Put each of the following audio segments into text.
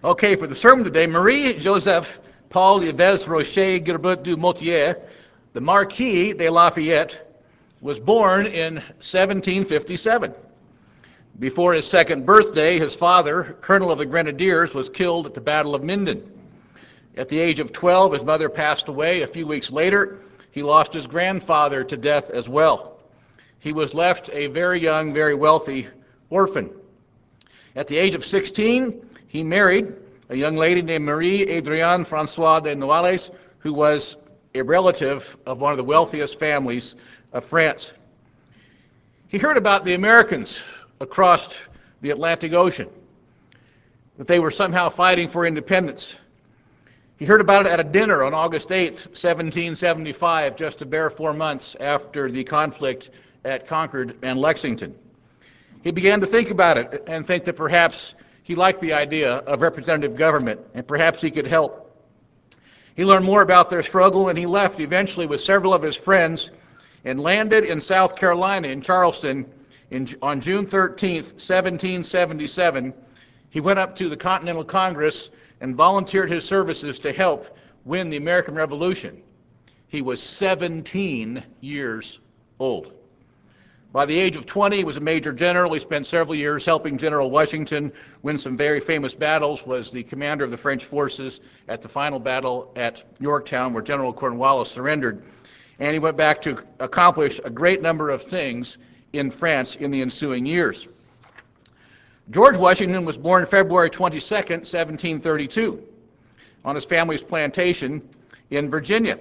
Okay, for the sermon today, Marie-Joseph Paul Yves Rocher Gilbert du Motier, the Marquis de Lafayette, was born in 1757. Before his second birthday, his father, Colonel of the Grenadiers, was killed at the Battle of Minden. At the age of 12, his mother passed away. A few weeks later, he lost his grandfather to death as well. He was left a very young, very wealthy orphan. At the age of 16, he married a young lady named Marie Adrienne Francois de Noailles, who was a relative of one of the wealthiest families of France. He heard about the Americans across the Atlantic Ocean, that they were somehow fighting for independence. He heard about it at a dinner on August 8th, 1775, just a bare 4 months after the conflict at Concord and Lexington. He began to think about it and think that perhaps he liked the idea of representative government and perhaps he could help. He learned more about their struggle and he left eventually with several of his friends and landed in South Carolina, in Charleston, on June 13th, 1777. He went up to the Continental Congress and volunteered his services to help win the American Revolution. He was 17 years old. By the age of 20, he was a major general. He spent several years helping General Washington win some very famous battles, was the commander of the French forces at the final battle at Yorktown, where General Cornwallis surrendered. And he went back to accomplish a great number of things in France in the ensuing years. George Washington was born February 22nd, 1732, on his family's plantation in Virginia.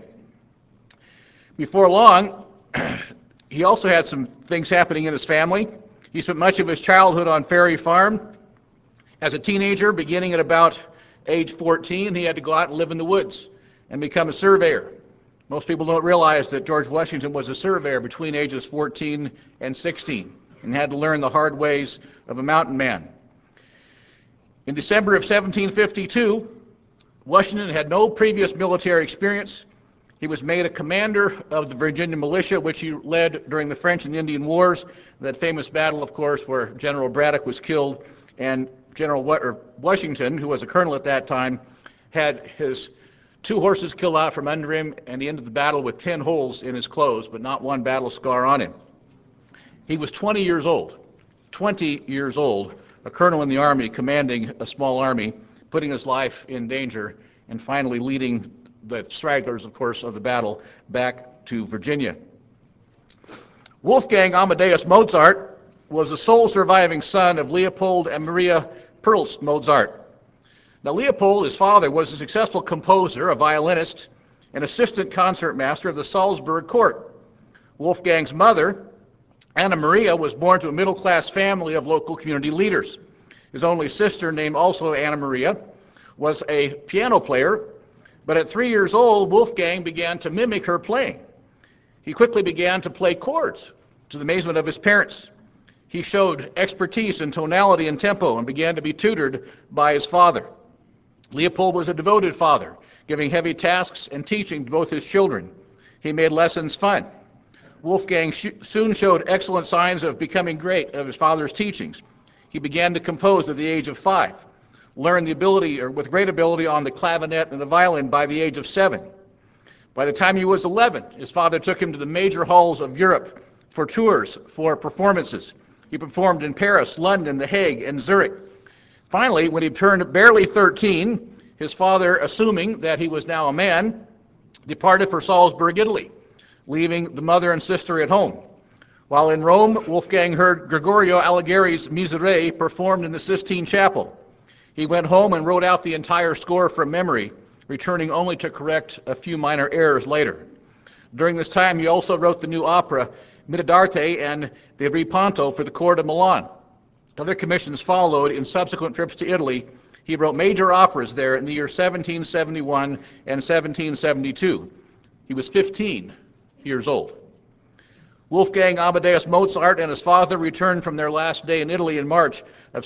Before long, he also had some things happening in his family. He spent much of his childhood on Ferry Farm. As a teenager, beginning at about age 14, he had to go out and live in the woods and become a surveyor. Most people don't realize that George Washington was a surveyor between ages 14 and 16 and had to learn the hard ways of a mountain man. In December of 1752, Washington had no previous military experience. He was made a commander of the Virginia militia, which he led during the French and Indian Wars, that famous battle, of course, where General Braddock was killed, and General Washington, who was a colonel at that time, had his 2 horses killed out from under him, and he ended the battle with 10 holes in his clothes, but not one battle scar on him. He was 20 years old, a colonel in the army, commanding a small army, putting his life in danger, and finally leading the stragglers, of course, of the battle back to Virginia. Wolfgang Amadeus Mozart was the sole surviving son of Leopold and Maria Perls Mozart. Now, Leopold, his father, was a successful composer, a violinist, and assistant concertmaster of the Salzburg court. Wolfgang's mother, Anna Maria, was born to a middle-class family of local community leaders. His only sister, named also Anna Maria, was a piano player. But at 3 years old, Wolfgang began to mimic her playing. He quickly began to play chords, to the amazement of his parents. He showed expertise in tonality and tempo and began to be tutored by his father. Leopold was a devoted father, giving heavy tasks and teaching to both his children. He made lessons fun. Wolfgang soon showed excellent signs of becoming great of his father's teachings. He began to compose at the age of 5. Learned with great ability on the clavinet and the violin by the age of 7. By the time he was 11, his father took him to the major halls of Europe for tours, for performances. He performed in Paris, London, The Hague, and Zurich. Finally, when he turned barely 13, his father, assuming that he was now a man, departed for Salzburg, Italy, leaving the mother and sister at home. While in Rome, Wolfgang heard Gregorio Aligheri's Miserere performed in the Sistine Chapel. He went home and wrote out the entire score from memory, returning only to correct a few minor errors later. During this time, he also wrote the new opera, Miradarte and De Riponto, for the court of Milan. Other commissions followed in subsequent trips to Italy. He wrote major operas there in the year 1771 and 1772. He was 15 years old. Wolfgang Amadeus Mozart and his father returned from their last day in Italy in March of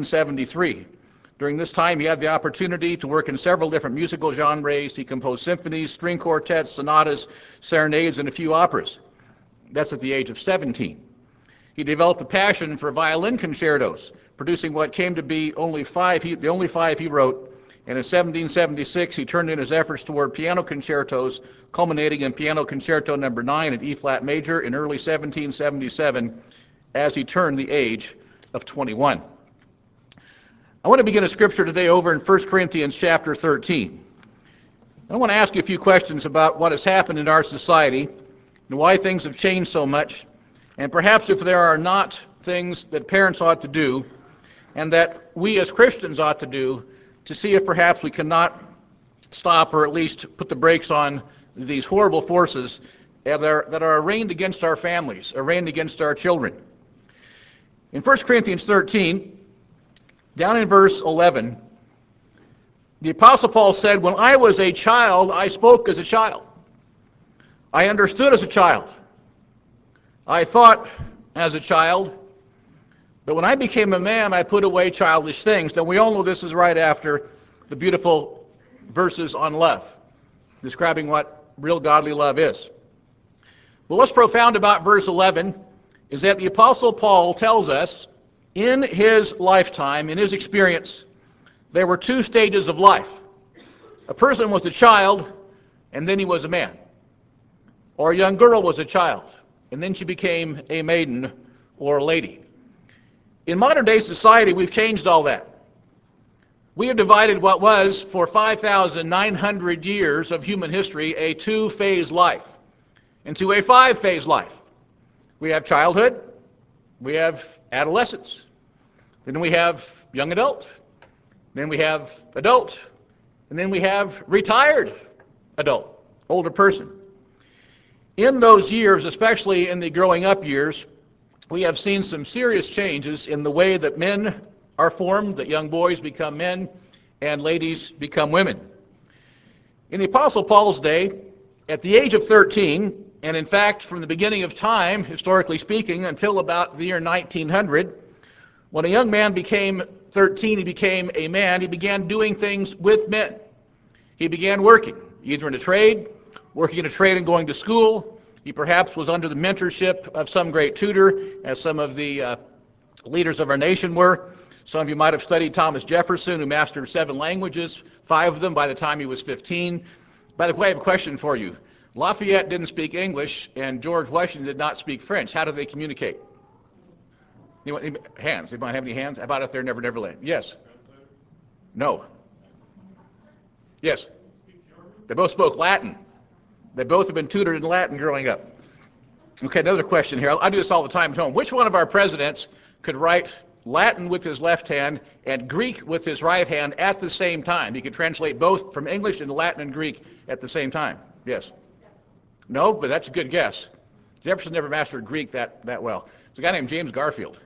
1773. During this time, he had the opportunity to work in several different musical genres. He composed symphonies, string quartets, sonatas, serenades, and a few operas. That's at the age of 17. he developed a passion for violin concertos, producing what came to be the only five he wrote. And in 1776, he turned in his efforts toward piano concertos, culminating in Piano Concerto No. 9 in E-flat major in early 1777, as he turned the age of 21. I want to begin a scripture today over in 1 Corinthians chapter 13. I want to ask you a few questions about what has happened in our society and why things have changed so much, and perhaps if there are not things that parents ought to do and that we as Christians ought to do to see if perhaps we cannot stop or at least put the brakes on these horrible forces that are arraigned against our families, arraigned against our children. In 1 Corinthians 13, down in verse 11, the Apostle Paul said, "When I was a child, I spoke as a child. I understood as a child. I thought as a child. But when I became a man, I put away childish things." Now, we all know this is right after the beautiful verses on love, describing what real godly love is. But what's profound about verse 11 is that the Apostle Paul tells us in his lifetime, in his experience, there were two stages of life. A person was a child, and then he was a man. Or a young girl was a child, and then she became a maiden or a lady. In modern day society, we've changed all that. We have divided what was, for 5,900 years of human history, a two-phase life into a five-phase life. We have childhood, we have adolescence, then we have young adult, then we have adult, and then we have retired adult, older person. In those years, especially in the growing up years, we have seen some serious changes in the way that men are formed, that young boys become men and ladies become women. In the Apostle Paul's day, at the age of 13, and in fact from the beginning of time, historically speaking, until about the year 1900, when a young man became 13, he became a man, he began doing things with men. He began working, either in a trade, working in a trade and going to school. He perhaps was under the mentorship of some great tutor, as some of the leaders of our nation were. Some of you might have studied Thomas Jefferson, who mastered 7 languages, 5 of them by the time he was 15. By the way, I have a question for you. Lafayette didn't speak English, and George Washington did not speak French. How did they communicate? Anyone, hands? Anybody have any hands? How about if they're Never Never Land? Yes. No. Yes. They both spoke Latin. They both have been tutored in Latin growing up. Okay, another question here. I do this all the time at home. Which one of our presidents could write Latin with his left hand and Greek with his right hand at the same time? He could translate both from English into Latin and Greek at the same time. Yes? No, but that's a good guess. Jefferson never mastered Greek that well. There's a guy named James Garfield.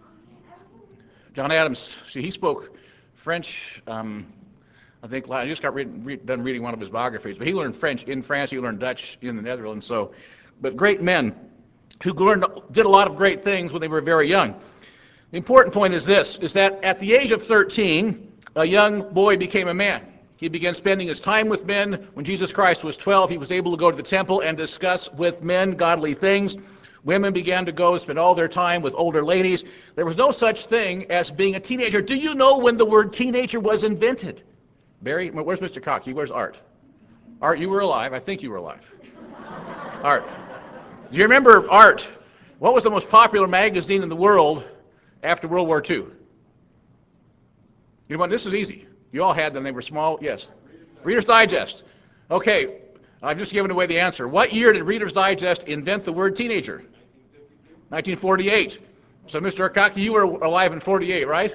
John Adams, see, he spoke French, I think I just got done reading one of his biographies, but he learned French in France, he learned Dutch in the Netherlands, but great men who did a lot of great things when they were very young. The important point is this, is that at the age of 13, a young boy became a man. He began spending his time with men. When Jesus Christ was 12, he was able to go to the temple and discuss with men godly things. Women began to go spend all their time with older ladies. There was no such thing as being a teenager. Do you know when the word teenager was invented? Barry, where's Mr. Cockey? Where's Art? Art, you were alive. I think you were alive. Art. Do you remember Art? What was the most popular magazine in the world after World War II? You know what? This is easy. You all had them. They were small. Yes. Reader's Digest. Okay. I've just given away the answer. What year did Reader's Digest invent the word teenager? 1948. So, Mr. Cockey, you were alive in 48, right?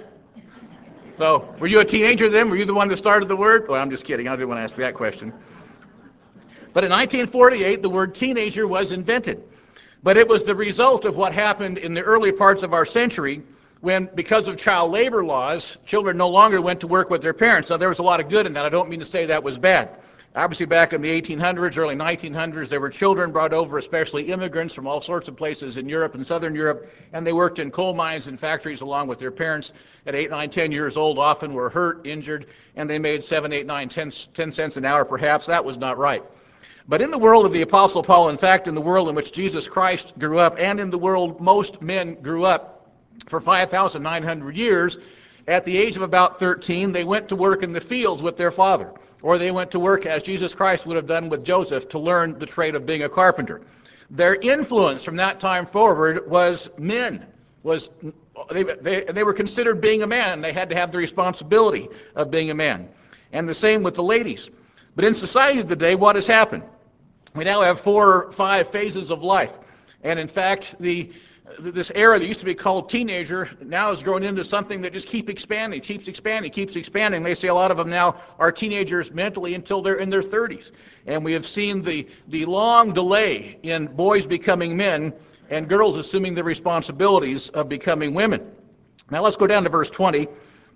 So, were you a teenager then? Were you the one that started the word? Well, I'm just kidding. I didn't want to ask that question. But in 1948, the word teenager was invented. But it was the result of what happened in the early parts of our century when, because of child labor laws, children no longer went to work with their parents. Now, there was a lot of good in that. I don't mean to say that was bad. Obviously, back in the 1800s, early 1900s, there were children brought over, especially immigrants from all sorts of places in Europe and Southern Europe, and they worked in coal mines and factories along with their parents. At 8, 9, 10 years old, often were hurt, injured, and they made 7, 8, 9, 10 cents an hour perhaps. That was not right. But in the world of the Apostle Paul, in fact, in the world in which Jesus Christ grew up, and in the world most men grew up for 5,900 years, at the age of about 13, they went to work in the fields with their father, or they went to work, as Jesus Christ would have done with Joseph, to learn the trade of being a carpenter. Their influence from that time forward was men. They were considered being a man. They had to have the responsibility of being a man. And the same with the ladies. But in society today, what has happened? We now have 4 or 5 phases of life. And in fact, this era that used to be called teenager now has grown into something that just keeps expanding. They say a lot of them now are teenagers mentally until they're in their 30s. And we have seen the long delay in boys becoming men and girls assuming the responsibilities of becoming women. Now let's go down to verse 20.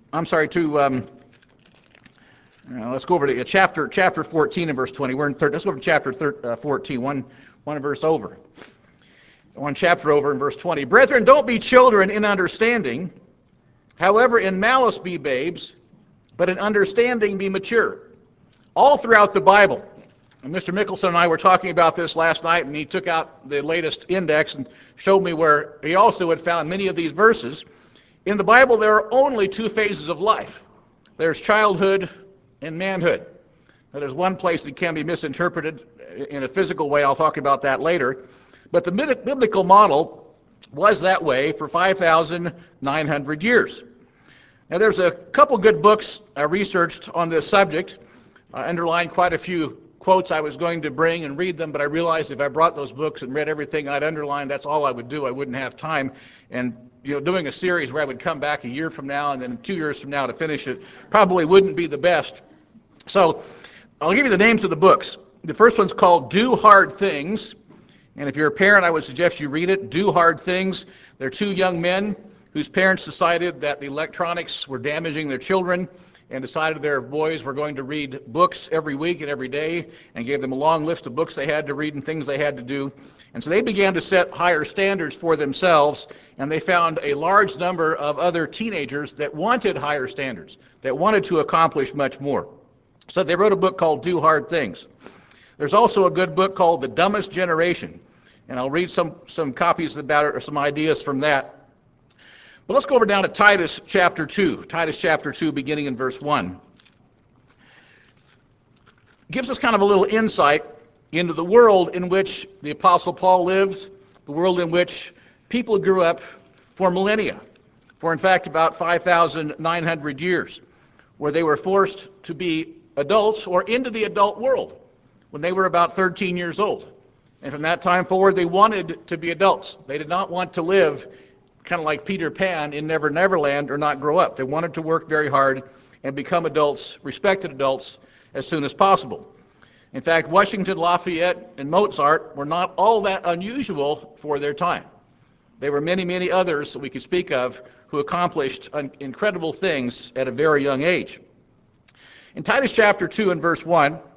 Let's go over to chapter 14 and verse 20. Let's go over to chapter 14, one verse over. One chapter over in verse 20. Brethren, don't be children in understanding. However, in malice be babes, but in understanding be mature. All throughout the Bible. And Mr. Mickelson and I were talking about this last night, and he took out the latest index and showed me where he also had found many of these verses. In the Bible, there are only 2 phases of life. There's childhood and manhood. Now, there's one place that can be misinterpreted in a physical way. I'll talk about that later. But the biblical model was that way for 5,900 years. Now, there's a couple good books I researched on this subject. I underlined quite a few quotes I was going to bring and read them, but I realized if I brought those books and read everything I'd underlined, that's all I would do. I wouldn't have time. And doing a series where I would come back a year from now and then 2 years from now to finish it probably wouldn't be the best. So I'll give you the names of the books. The first one's called Do Hard Things. And if you're a parent, I would suggest you read it. Do Hard Things. They're 2 young men whose parents decided that the electronics were damaging their children and decided their boys were going to read books every week and every day, and gave them a long list of books they had to read and things they had to do. And so they began to set higher standards for themselves, and they found a large number of other teenagers that wanted higher standards, that wanted to accomplish much more. So they wrote a book called Do Hard Things. There's also a good book called The Dumbest Generation, and I'll read some copies about it or some ideas from that. But let's go over down to Titus chapter 2. Titus chapter 2, beginning in verse 1. It gives us kind of a little insight into the world in which the Apostle Paul lived, the world in which people grew up for millennia, for in fact about 5,900 years, where they were forced to be adults or into the adult world when they were about 13 years old. And from that time forward, they wanted to be adults. They did not want to live kind of like Peter Pan in Never Never Land or not grow up. They wanted to work very hard and become adults, respected adults, as soon as possible. In fact, Washington, Lafayette, and Mozart were not all that unusual for their time. There were many, many others that we could speak of who accomplished incredible things at a very young age. In Titus chapter 2 and verse 1, it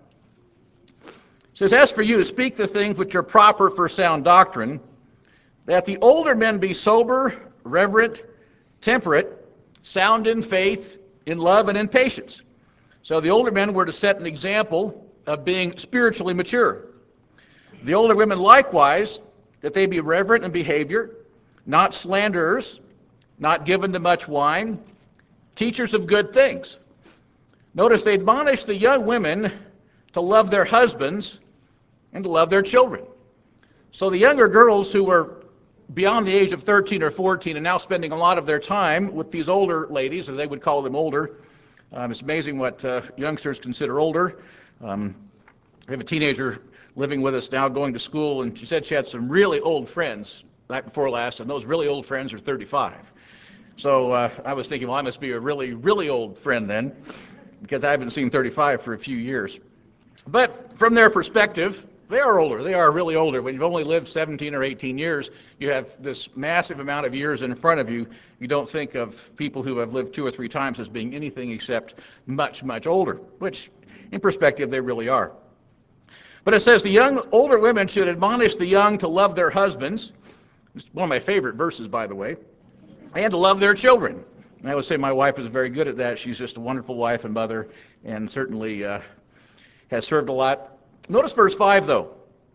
says, As for you, speak the things which are proper for sound doctrine, that the older men be sober, reverent, temperate, sound in faith, in love, and in patience. So the older men were to set an example of being spiritually mature. The older women likewise, that they be reverent in behavior, not slanderers, not given to much wine, teachers of good things. Notice they admonish the young women to love their husbands and to love their children. So the younger girls who were beyond the age of 13 or 14 and now spending a lot of their time with these older ladies, as they would call them older. It's amazing what youngsters consider older. We have a teenager living with us now going to school, and she said she had some really old friends night before last, and those really old friends are 35. So I was thinking, well, I must be a really, really old friend then, because I haven't seen 35 for a few years. But from their perspective, they are older. They are really older. When you've only lived 17 or 18 years, you have this massive amount of years in front of you. You don't think of people who have lived 2 or 3 times as being anything except much, much older, which in perspective they really are. But it says the older women should admonish the young to love their husbands. It's one of my favorite verses, by the way, and to love their children. And I would say my wife is very good at that. She's just a wonderful wife and mother, and certainly has served a lot Notice verse 5, though.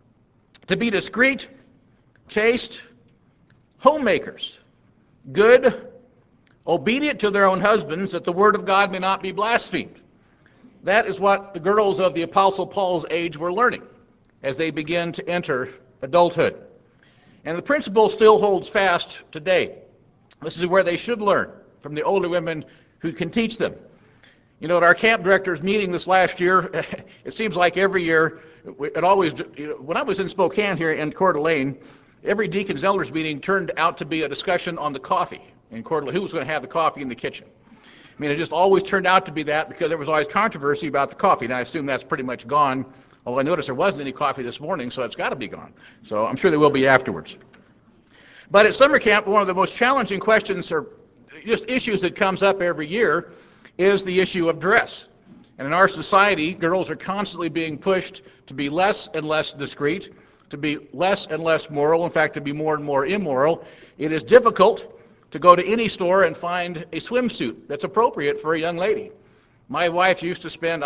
To be discreet, chaste, homemakers, good, obedient to their own husbands, that the word of God may not be blasphemed. That is what the girls of the Apostle Paul's age were learning as they begin to enter adulthood. And the principle still holds fast today. This is where they should learn from the older women who can teach them. You know, at our camp directors meeting this last year, it seems like every year, it always, when I was in Spokane here in Coeur d'Alene, every deacons elders meeting turned out to be a discussion on the coffee in Coeur d'Alene. Who was going to have the coffee in the kitchen? I mean, it just always turned out to be that because there was always controversy about the coffee. And I assume that's pretty much gone. Although I noticed there wasn't any coffee this morning, so it's got to be gone. So I'm sure there will be afterwards. But at summer camp, one of the most challenging questions or just issues that comes up every year is the issue of dress. And in our society, girls are constantly being pushed to be less and less discreet, to be less and less moral, in fact, to be more and more immoral. It is difficult to go to any store and find a swimsuit that's appropriate for a young lady. My wife used to spend,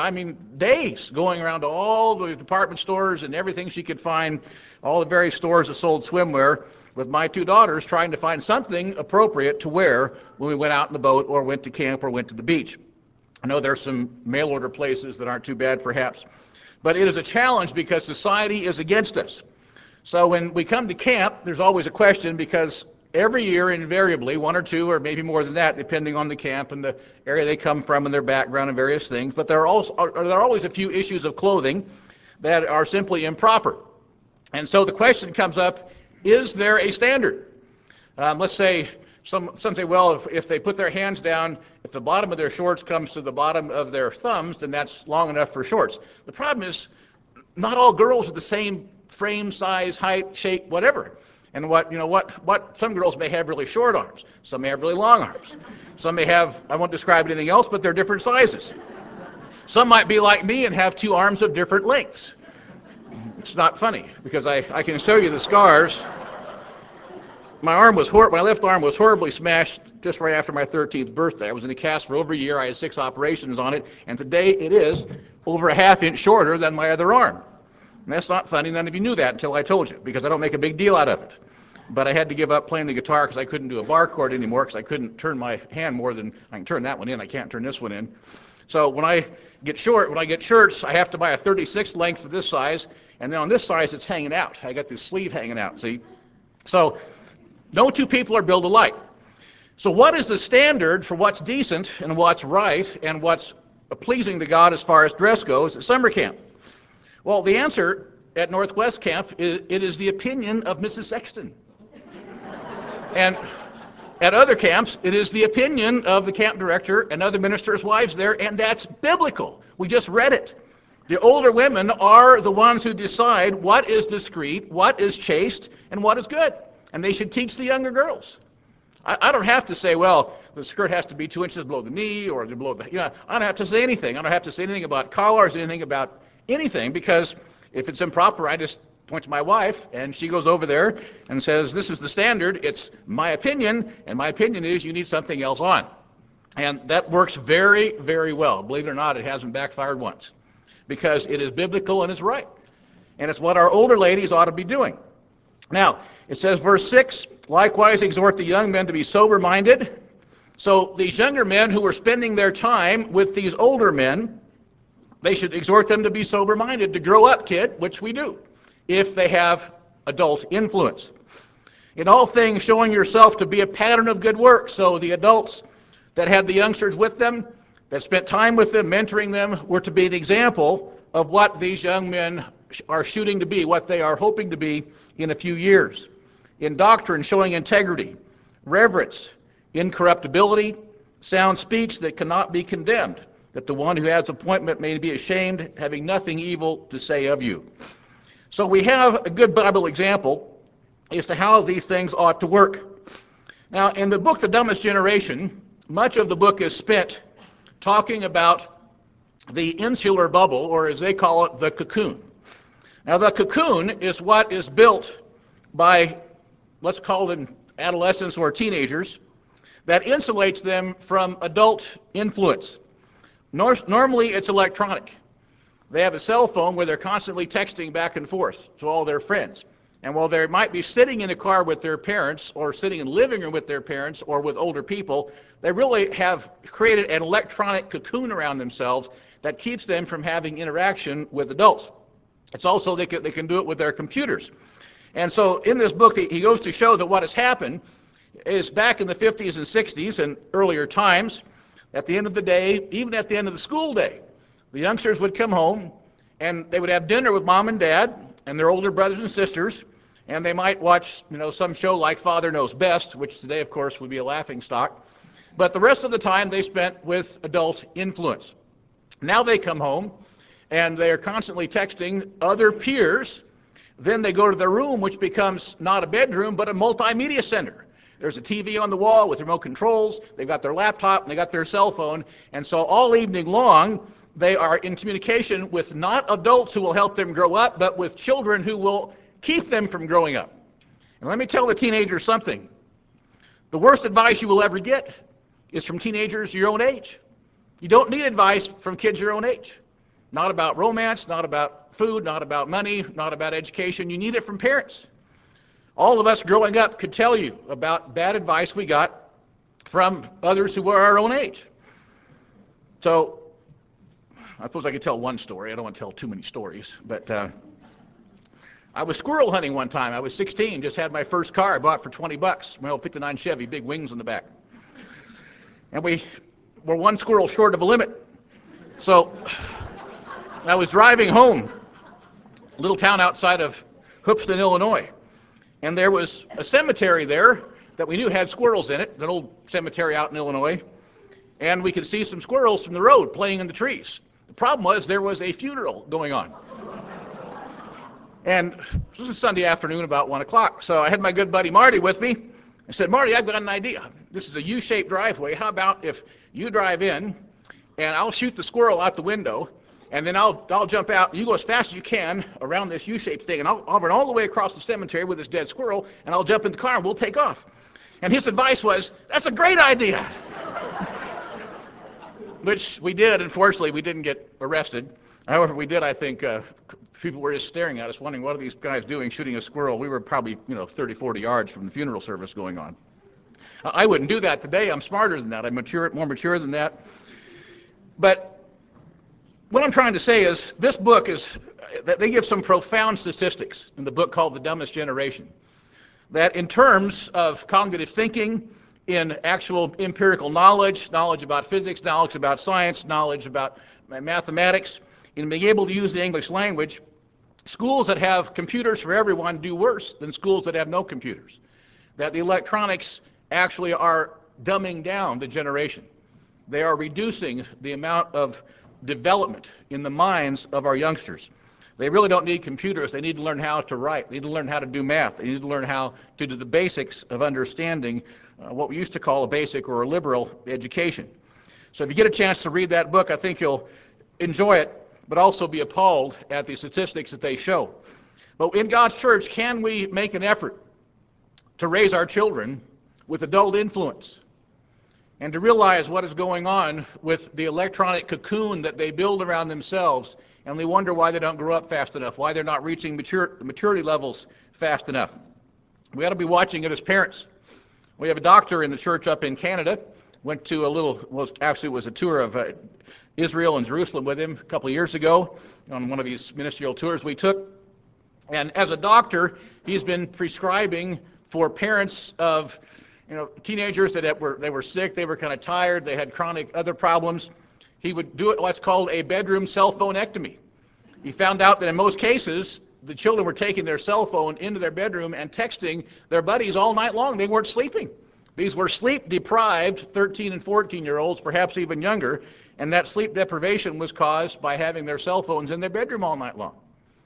days going around to all the department stores and everything she could find, all the various stores that sold swimwear, with my two daughters trying to find something appropriate to wear when we went out in the boat or went to camp or went to the beach. I know there's some mail order places that aren't too bad perhaps, but it is a challenge because society is against us. So when we come to camp, there's always a question because every year, invariably, one or two or maybe more than that, depending on the camp and the area they come from and their background and various things, but there are always a few issues of clothing that are simply improper. And so the question comes up, is there a standard? Let's say, some say, well, if they put their hands down, if the bottom of their shorts comes to the bottom of their thumbs, then that's long enough for shorts. The problem is, not all girls are the same frame, size, height, shape, whatever. And what some girls may have really short arms. Some may have really long arms. Some may have, I won't describe anything else, but they're different sizes. Some might be like me and have two arms of different lengths. It's not funny because I can show you the scars. My arm was my left arm was horribly smashed just right after my 13th birthday. I was in a cast for over a year. I had 6 operations on it, and today it is over a half-inch shorter than my other arm. And that's not funny. None of you knew that until I told you, because I don't make a big deal out of it. But I had to give up playing the guitar because I couldn't do a bar chord anymore because I couldn't turn my hand more than I can turn that one in. I can't turn this one in. So when I get shirts, I have to buy a 36 length for this size, and then on this size it's hanging out. I got this sleeve hanging out, see? So no two people are built alike. So what is the standard for what's decent and what's right and what's pleasing to God as far as dress goes at summer camp? Well, the answer at Northwest Camp, it is the opinion of Mrs. Sexton. And at other camps, it is the opinion of the camp director and other ministers' wives there, and that's biblical. We just read it. The older women are the ones who decide what is discreet, what is chaste, and what is good. And they should teach the younger girls. I don't have to say, well, the skirt has to be 2 inches below the knee or below the, I don't have to say anything. I don't have to say anything about collars, anything about anything, because if it's improper, I just point to my wife, and she goes over there and says, this is the standard, it's my opinion, and my opinion is you need something else on. And that works very, very well. Believe it or not, it hasn't backfired once, because it is biblical and it's right. And it's what our older ladies ought to be doing. Now, it says, verse 6, likewise exhort the young men to be sober-minded. So these younger men who are spending their time with these older men, they should exhort them to be sober-minded, to grow up, kid, which we do, if they have adult influence. In all things, showing yourself to be a pattern of good work. So the adults that had the youngsters with them, that spent time with them, mentoring them, were to be an example of what these young men are shooting to be, what they are hoping to be in a few years. In doctrine, showing integrity, reverence, incorruptibility, sound speech that cannot be condemned, that the one who has appointment may be ashamed, having nothing evil to say of you. So we have a good Bible example as to how these things ought to work. Now, in the book, The Dumbest Generation, much of the book is spent talking about the insular bubble, or as they call it, the cocoon. Now, the cocoon is what is built by, let's call them adolescents or teenagers, that insulates them from adult influence. Normally, it's electronic. They have a cell phone where they're constantly texting back and forth to all their friends. And while they might be sitting in a car with their parents or sitting in the living room with their parents or with older people, they really have created an electronic cocoon around themselves that keeps them from having interaction with adults. It's also they can do it with their computers. And so in this book, he goes to show that what has happened is back in the 50s and 60s and earlier times, at the end of the day, even at the end of the school day, the youngsters would come home and they would have dinner with mom and dad and their older brothers and sisters, and they might watch, some show like Father Knows Best, which today, of course, would be a laughingstock. But the rest of the time they spent with adult influence. Now they come home and they're constantly texting other peers. Then they go to their room, which becomes not a bedroom, but a multimedia center. There's a TV on the wall with remote controls. They've got their laptop and they got their cell phone. And so all evening long, they are in communication with not adults who will help them grow up, but with children who will keep them from growing up. And let me tell the teenagers something. The worst advice you will ever get is from teenagers your own age. You don't need advice from kids your own age. Not about romance, not about food, not about money, not about education. You need it from parents. All of us growing up could tell you about bad advice we got from others who were our own age. So I suppose I could tell one story. I don't want to tell too many stories, but I was squirrel hunting one time. I was 16, just had my first car I bought for $20, my old 59 Chevy, big wings on the back. And we were one squirrel short of a limit. So I was driving home, a little town outside of Hoopeston, Illinois, and there was a cemetery there that we knew had squirrels in it, an old cemetery out in Illinois, and we could see some squirrels from the road playing in the trees. The problem was there was a funeral going on. And this was a Sunday afternoon about 1 o'clock. So I had my good buddy Marty with me. I said, Marty, I've got an idea. This is a U-shaped driveway. How about if you drive in and I'll shoot the squirrel out the window, and then I'll jump out. You go as fast as you can around this U-shaped thing, and I'll run all the way across the cemetery with this dead squirrel, and I'll jump in the car and we'll take off. And his advice was, that's a great idea. Which we did. Unfortunately, we didn't get arrested. However, we did, I think, people were just staring at us, wondering, what are these guys doing shooting a squirrel? We were probably 30, 40 yards from the funeral service going on. I wouldn't do that today. I'm smarter than that. I'm more mature than that. But what I'm trying to say is this book they give some profound statistics in the book called The Dumbest Generation. That in terms of cognitive thinking, in actual empirical knowledge about physics, knowledge about science, knowledge about mathematics, in being able to use the English language, schools that have computers for everyone do worse than schools that have no computers. That the electronics actually are dumbing down the generation. They are reducing the amount of development in the minds of our youngsters. They really don't need computers. They need to learn how to write. They need to learn how to do math. They need to learn how to do the basics of understanding what we used to call a basic or a liberal education. So if you get a chance to read that book, I think you'll enjoy it, but also be appalled at the statistics that they show. But in God's church, can we make an effort to raise our children with adult influence and to realize what is going on with the electronic cocoon that they build around themselves, and we wonder why they don't grow up fast enough, why they're not reaching maturity levels fast enough? We ought to be watching it as parents. We have a doctor in the church up in Canada, went to it was a tour of Israel and Jerusalem with him a couple of years ago on one of these ministerial tours we took. And as a doctor, he's been prescribing for parents of teenagers that were sick, they were kind of tired, they had chronic other problems. He would do what's called a bedroom cell phone-ectomy. He found out that in most cases, the children were taking their cell phone into their bedroom and texting their buddies all night long. They weren't sleeping. These were sleep-deprived 13 and 14-year-olds, perhaps even younger, and that sleep deprivation was caused by having their cell phones in their bedroom all night long.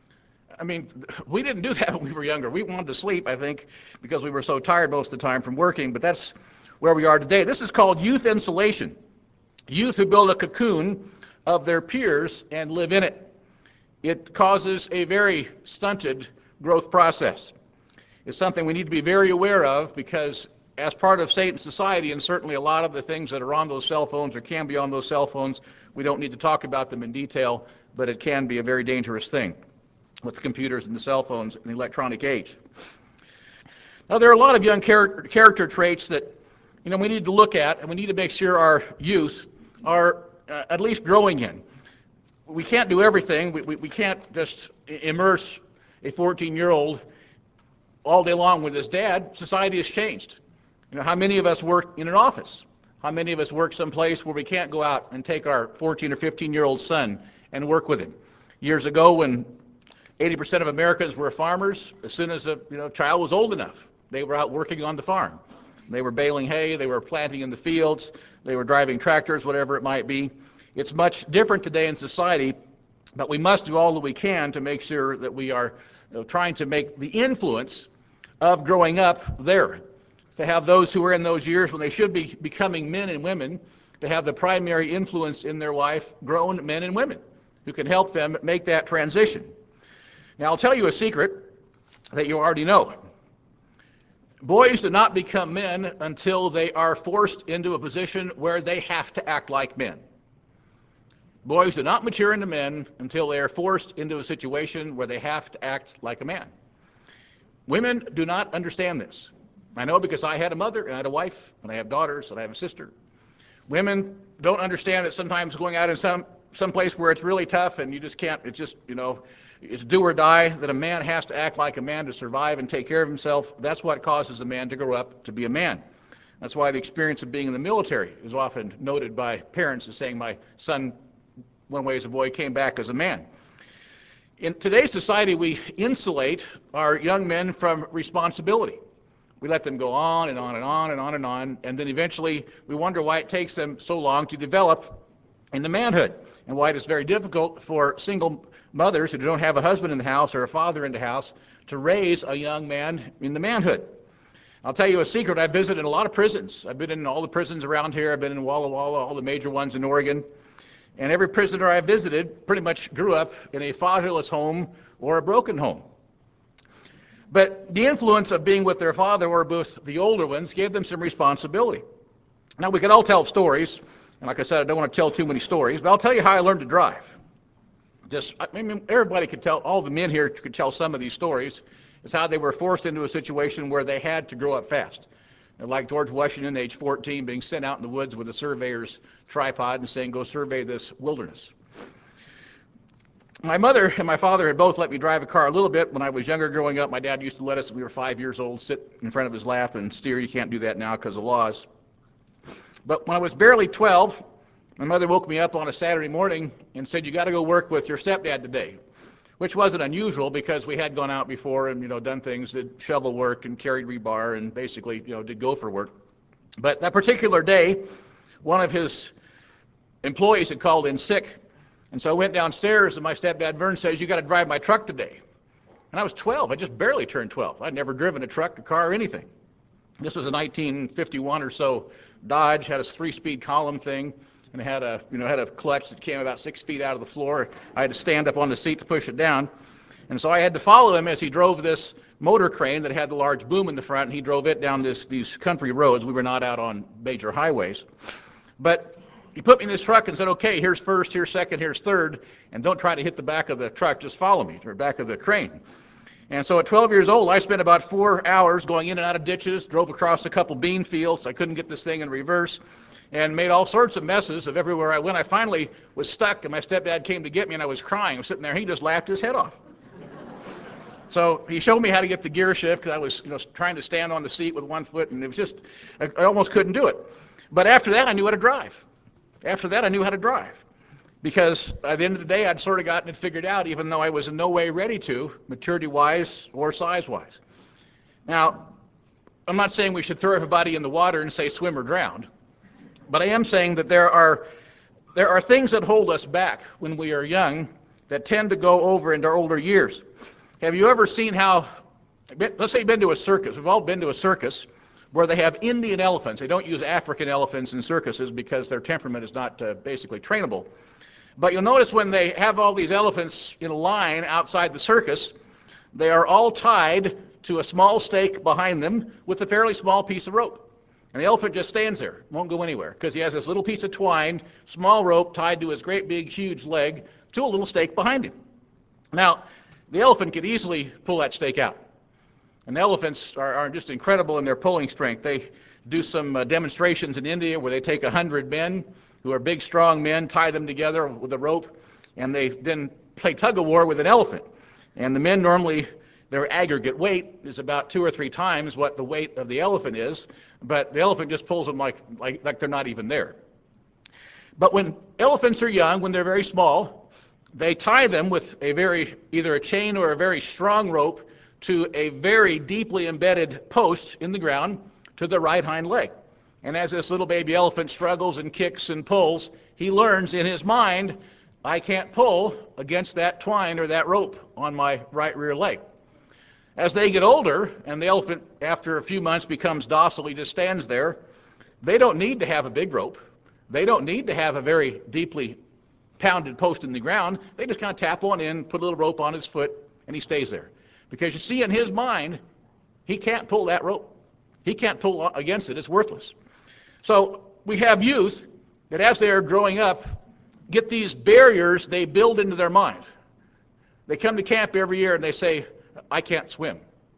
I mean, we didn't do that when we were younger. We wanted to sleep, I think, because we were so tired most of the time from working, but that's where we are today. This is called youth insulation. Youth who build a cocoon of their peers and live in it. It causes a very stunted growth process. It's something we need to be very aware of, because as part of Satan's society, and certainly a lot of the things that are on those cell phones or can be on those cell phones We don't need to talk about them in detail, but it can be a very dangerous thing with the computers and the cell phones and the electronic age. Now, there are a lot of young character traits that we need to look at, and we need to make sure our youth are at least growing in. We can't do everything. We can't just immerse a 14-year-old all day long with his dad. Society has changed. How many of us work in an office? How many of us work someplace where we can't go out and take our 14 or 15-year-old son and work with him? Years ago, when 80% of Americans were farmers, as soon as a child was old enough, they were out working on the farm. They were baling hay, they were planting in the fields, they were driving tractors, whatever it might be. It's much different today in society, but we must do all that we can to make sure that we are trying to make the influence of growing up there. To have those who are in those years when they should be becoming men and women, to have the primary influence in their life, grown men and women, who can help them make that transition. Now, I'll tell you a secret that you already know. Boys do not become men until they are forced into a position where they have to act like men. Boys do not mature into men until they are forced into a situation where they have to act like a man. Women do not understand this. I know because I had a mother, and I had a wife, and I have daughters, and I have a sister. Women don't understand that sometimes going out in some place where it's really tough and you just can't, it's just, it's do or die, that a man has to act like a man to survive and take care of himself. That's what causes a man to grow up to be a man. That's why the experience of being in the military is often noted by parents as saying, my son, one way as a boy, came back as a man. In today's society, we insulate our young men from responsibility. We let them go on and on and on and on and on, and then eventually we wonder why it takes them so long to develop into manhood, and why it is very difficult for single mothers who don't have a husband in the house or a father in the house to raise a young man in the manhood. I'll tell you a secret. I've visited a lot of prisons. I've been in all the prisons around here. I've been in Walla Walla, all the major ones in Oregon. And every prisoner I visited pretty much grew up in a fatherless home or a broken home. But the influence of being with their father or with the older ones gave them some responsibility. Now, we can all tell stories. And like I said, I don't want to tell too many stories, but I'll tell you how I learned to drive. Everybody could tell, all the men here could tell some of these stories. It's how they were forced into a situation where they had to grow up fast. Like George Washington, age 14, being sent out in the woods with a surveyor's tripod and saying, go survey this wilderness. My mother and my father had both let me drive a car a little bit when I was younger growing up. My dad used to let us, when we were 5 years old, sit in front of his lap and steer. You can't do that now because of laws. But when I was barely 12, my mother woke me up on a Saturday morning and said, you got to go work with your stepdad today, which wasn't unusual because we had gone out before and done things, did shovel work and carried rebar and basically did gopher work. But that particular day, one of his employees had called in sick, and so I went downstairs and my stepdad Vern says, you got to drive my truck today. And I was 12. I just barely turned 12. I'd never driven a truck, a car, or anything. This was a 1951 or so Dodge, had a 3-speed column thing, and it had a clutch that came about 6 feet out of the floor. I had to stand up on the seat to push it down. And so I had to follow him as he drove this motor crane that had the large boom in the front, and he drove it down these country roads. We were not out on major highways. But he put me in this truck and said, okay, here's first, here's second, here's third, and don't try to hit the back of the truck, just follow me, or back of the crane. And so at 12 years old, I spent about 4 hours going in and out of ditches, drove across a couple bean fields. I couldn't get this thing in reverse, and made all sorts of messes of everywhere I went. I finally was stuck, and my stepdad came to get me, and I was crying. I was sitting there, and he just laughed his head off. So he showed me how to get the gear shift, because I was trying to stand on the seat with one foot, and it was just, I almost couldn't do it. But after that, I knew how to drive. After that, I knew how to drive. Because by the end of the day, I'd sort of gotten it figured out, even though I was in no way ready to, maturity-wise or size-wise. Now, I'm not saying we should throw everybody in the water and say swim or drown, but I am saying that there are things that hold us back when we are young that tend to go over into our older years. Have you ever seen how, let's say you've been to a circus. We've all been to a circus where they have Indian elephants. They don't use African elephants in circuses because their temperament is not basically trainable. But you'll notice when they have all these elephants in a line outside the circus, they are all tied to a small stake behind them with a fairly small piece of rope. And the elephant just stands there, won't go anywhere, because he has this little piece of twine, small rope tied to his great big huge leg to a little stake behind him. Now, the elephant could easily pull that stake out. And elephants are just incredible in their pulling strength. They do some demonstrations in India where they take 100 men who are big, strong men, tie them together with a rope, and they then play tug-of-war with an elephant. And the men normally, their aggregate weight is about 2 or 3 times what the weight of the elephant is, but the elephant just pulls them like they're not even there. But when elephants are young, when they're very small, they tie them with either a chain or a very strong rope to a very deeply embedded post in the ground to the right hind leg. And as this little baby elephant struggles and kicks and pulls, he learns in his mind, I can't pull against that twine or that rope on my right rear leg. As they get older, and the elephant after a few months becomes docile, he just stands there, they don't need to have a big rope. They don't need to have a very deeply pounded post in the ground. They just kind of tap on in, put a little rope on his foot, and he stays there. Because you see, in his mind, he can't pull that rope. He can't pull against it. It's worthless. So we have youth that as they are growing up, get these barriers they build into their mind. They come to camp every year and they say, I can't swim.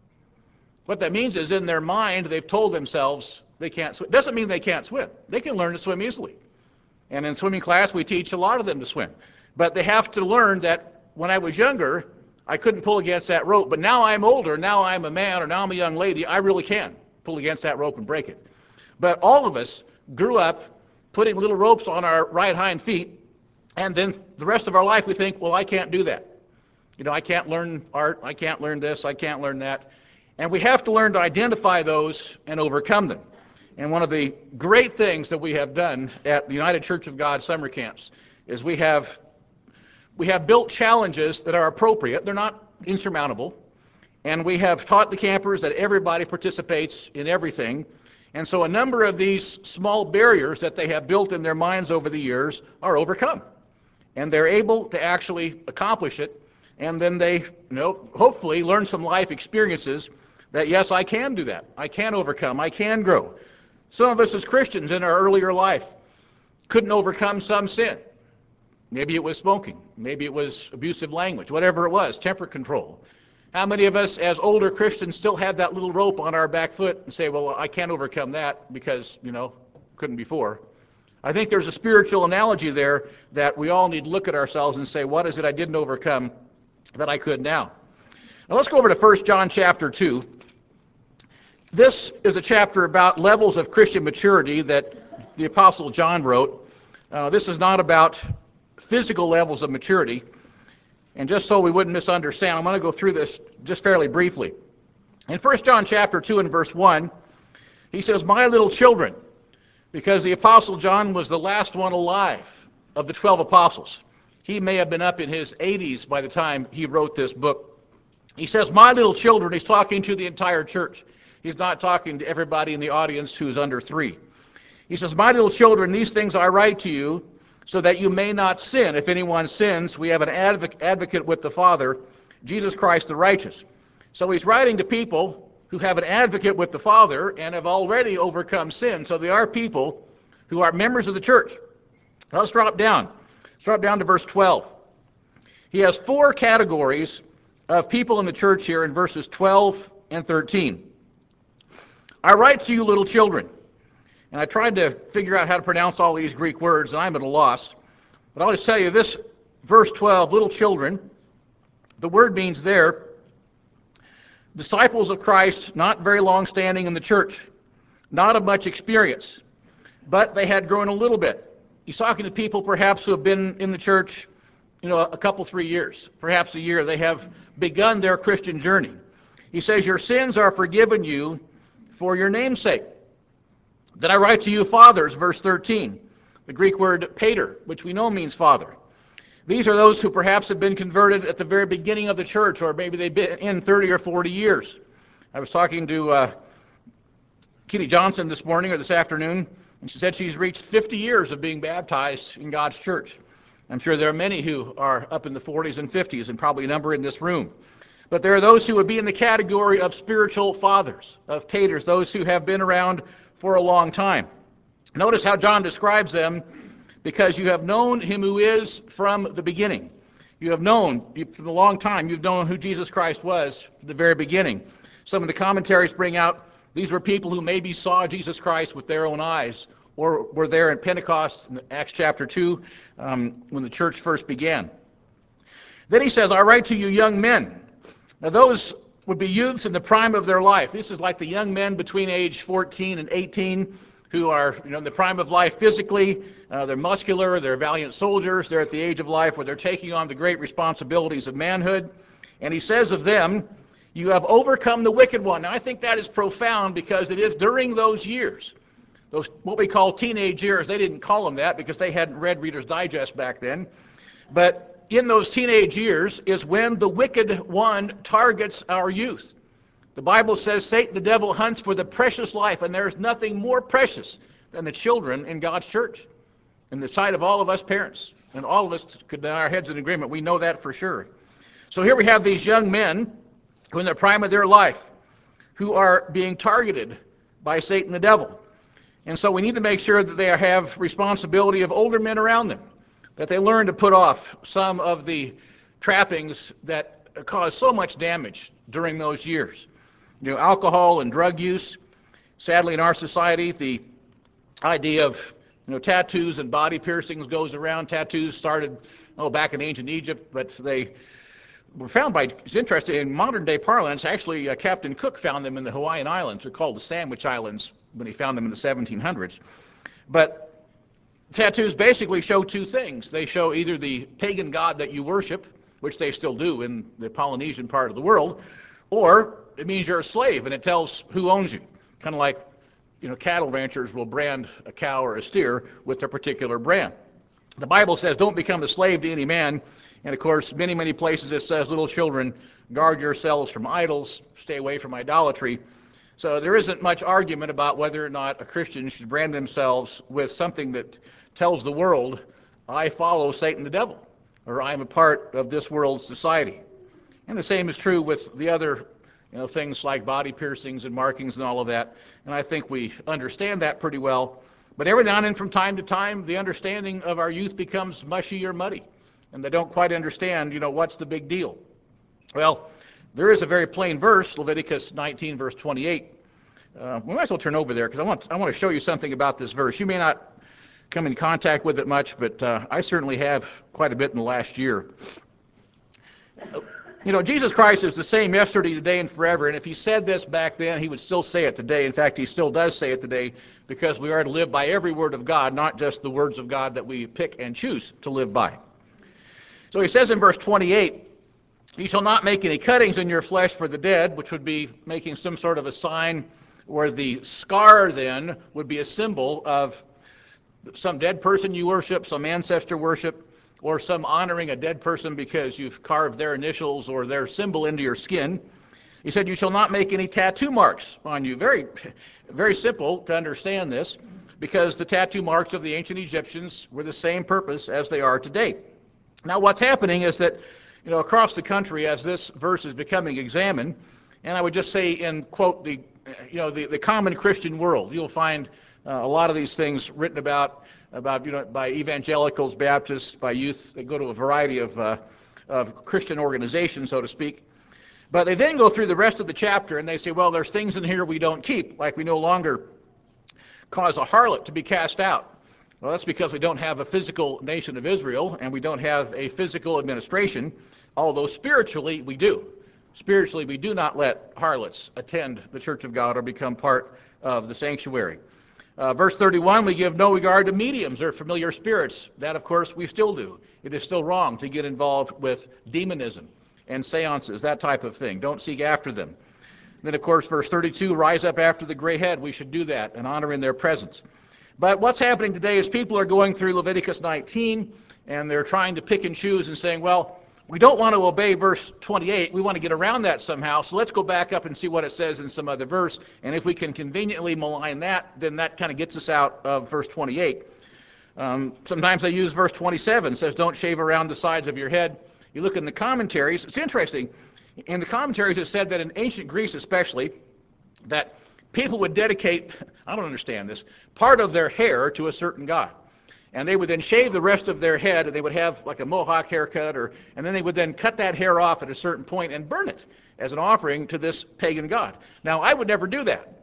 What that means is in their mind, they've told themselves they can't swim. Doesn't mean they can't swim. They can learn to swim easily. And in swimming class, we teach a lot of them to swim. But they have to learn that when I was younger, I couldn't pull against that rope. But now I'm older, now I'm a man, or now I'm a young lady, I really can pull against that rope and break it. But all of us grew up putting little ropes on our right hind feet, and then the rest of our life we think, well, I can't do that. You know, I can't learn art, I can't learn this, I can't learn that. And we have to learn to identify those and overcome them. And one of the great things that we have done at the United Church of God summer camps is we have built challenges that are appropriate. They're not insurmountable. And we have taught the campers that everybody participates in everything. And so a number of these small barriers that they have built in their minds over the years are overcome. And they're able to actually accomplish it. And then they, hopefully learn some life experiences that, yes, I can do that. I can overcome. I can grow. Some of us as Christians in our earlier life couldn't overcome some sin. Maybe it was smoking. Maybe it was abusive language. Whatever it was, temper control. How many of us as older Christians still have that little rope on our back foot and say, well, I can't overcome that because, couldn't before. I think there's a spiritual analogy there that we all need to look at ourselves and say, what is it I didn't overcome that I could now? Now let's go over to 1 John chapter 2. This is a chapter about levels of Christian maturity that the Apostle John wrote. This is not about physical levels of maturity. And just so we wouldn't misunderstand, I'm going to go through this just fairly briefly. In 1 John chapter 2 and verse 1, he says, my little children, because the Apostle John was the last one alive of the 12 apostles. He may have been up in his 80s by the time he wrote this book. He says, my little children, he's talking to the entire church. He's not talking to everybody in the audience who's under 3. He says, my little children, these things I write to you so that you may not sin. If anyone sins, we have an advocate with the Father, Jesus Christ the righteous. So he's writing to people who have an advocate with the Father and have already overcome sin. So they are people who are members of the church. Now let's drop down. Let's drop down to verse 12. He has 4 categories of people in the church here in verses 12 and 13. I write to you, little children. And I tried to figure out how to pronounce all these Greek words, and I'm at a loss. But I'll just tell you this, verse 12, little children, the word means there, disciples of Christ, not very long standing in the church, not of much experience, but they had grown a little bit. He's talking to people perhaps who have been in the church, a couple, 3 years, perhaps a year. They have begun their Christian journey. He says, your sins are forgiven you for your name's sake. Then I write to you, fathers, verse 13, the Greek word pater, which we know means father. These are those who perhaps have been converted at the very beginning of the church, or maybe they've been in 30 or 40 years. I was talking to Kitty Johnson this morning or this afternoon, and she said she's reached 50 years of being baptized in God's church. I'm sure there are many who are up in the 40s and 50s, and probably a number in this room. But there are those who would be in the category of spiritual fathers, of paters, those who have been around for a long time. Notice how John describes them, because you have known him who is from the beginning. You have known, for a long time, you've known who Jesus Christ was from the very beginning. Some of the commentaries bring out these were people who maybe saw Jesus Christ with their own eyes, or were there in Pentecost in Acts chapter 2 when the church first began. Then he says, I write to you young men. Now those would be youths in the prime of their life. This is like the young men between age 14 and 18 who are in the prime of life physically. They're muscular, they're valiant soldiers, they're at the age of life where they're taking on the great responsibilities of manhood. And he says of them, you have overcome the wicked one. Now I think that is profound, because it is during those years, those what we call teenage years. They didn't call them that because they hadn't read Reader's Digest back then. But in those teenage years is when the wicked one targets our youth. The Bible says Satan, the devil, hunts for the precious life, and there's nothing more precious than the children in God's church, in the sight of all of us parents. And all of us could nod our heads in agreement. We know that for sure. So here we have these young men who are in the prime of their life, who are being targeted by Satan, the devil. And so we need to make sure that they have responsibility of older men around them, that they learn to put off some of the trappings that cause so much damage during those years. Alcohol and drug use. Sadly, in our society, the idea of tattoos and body piercings goes around. Tattoos started back in ancient Egypt, but they were found by, it's interesting, in modern day parlance, actually Captain Cook found them in the Hawaiian Islands. They're called the Sandwich Islands when he found them in the 1700s. But tattoos basically show two things. They show either the pagan god that you worship, which they still do in the Polynesian part of the world, or it means you're a slave and it tells who owns you. Kind of like cattle ranchers will brand a cow or a steer with their particular brand. The Bible says don't become a slave to any man, and of course many places it says, little children, guard yourselves from idols, stay away from idolatry. So there isn't much argument about whether or not a Christian should brand themselves with something that tells the world, I follow Satan the devil, or I'm a part of this world's society. And the same is true with the other things like body piercings and markings and all of that. And I think we understand that pretty well. But every now and then, from time to time, the understanding of our youth becomes mushy or muddy, and they don't quite understand, what's the big deal. Well, there is a very plain verse, Leviticus 19, verse 28. We might as well turn over there, because I want to show you something about this verse. You may not come in contact with it much, but I certainly have quite a bit in the last year. Jesus Christ is the same yesterday, today, and forever, and if he said this back then, he would still say it today. In fact, he still does say it today, because we are to live by every word of God, not just the words of God that we pick and choose to live by. So he says in verse 28, you shall not make any cuttings in your flesh for the dead, which would be making some sort of a sign, where the scar then would be a symbol of some dead person you worship, some ancestor worship, or some honoring a dead person because you've carved their initials or their symbol into your skin. He said, you shall not make any tattoo marks on you. Very, very simple to understand this, because the tattoo marks of the ancient Egyptians were the same purpose as they are today. Now what's happening is that across the country, as this verse is becoming examined, and I would just say in, quote, the common Christian world, you'll find a lot of these things written about by evangelicals, Baptists, by youth. They go to a variety of Christian organizations, so to speak. But they then go through the rest of the chapter and they say, well, there's things in here we don't keep, like we no longer cause a harlot to be cast out. Well, that's because we don't have a physical nation of Israel and we don't have a physical administration, although spiritually we do. Spiritually, we do not let harlots attend the church of God or become part of the sanctuary. Verse 31, we give no regard to mediums or familiar spirits. That, of course, we still do. It is still wrong to get involved with demonism and seances, that type of thing. Don't seek after them. Then, of course, verse 32, rise up after the gray head. We should do that and honor in their presence. But what's happening today is people are going through Leviticus 19, and they're trying to pick and choose and saying, well, we don't want to obey verse 28. We want to get around that somehow, so let's go back up and see what it says in some other verse. And if we can conveniently malign that, then that kind of gets us out of verse 28. Sometimes they use verse 27. It says, don't shave around the sides of your head. You look in the commentaries. It's interesting. In the commentaries, it said that in ancient Greece especially, that people would dedicate, I don't understand this, part of their hair to a certain god. And they would then shave the rest of their head, and they would have like a mohawk haircut, and then they would then cut that hair off at a certain point and burn it as an offering to this pagan god. Now, I would never do that.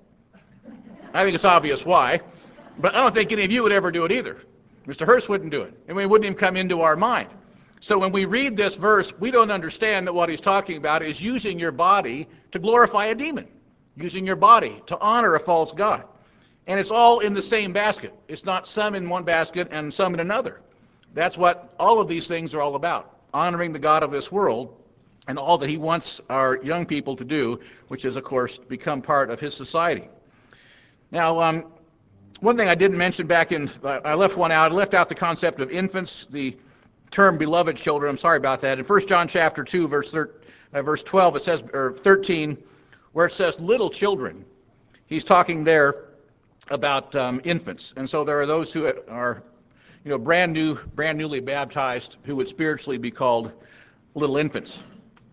I think it's obvious why, but I don't think any of you would ever do it either. Mr. Hurst wouldn't do it, and it wouldn't even come into our mind. So when we read this verse, we don't understand that what he's talking about is using your body to glorify a demon, using your body to honor a false god. And it's all in the same basket. It's not some in one basket and some in another. That's what all of these things are all about, honoring the God of this world and all that he wants our young people to do, which is, of course, become part of his society. Now, one thing I didn't mention I left one out. I left out the concept of infants, the term beloved children. I'm sorry about that. In 1 John chapter 2, verse 12, it says, or 13, where it says little children, he's talking there about infants. And so there are those who are, brand newly baptized who would spiritually be called little infants.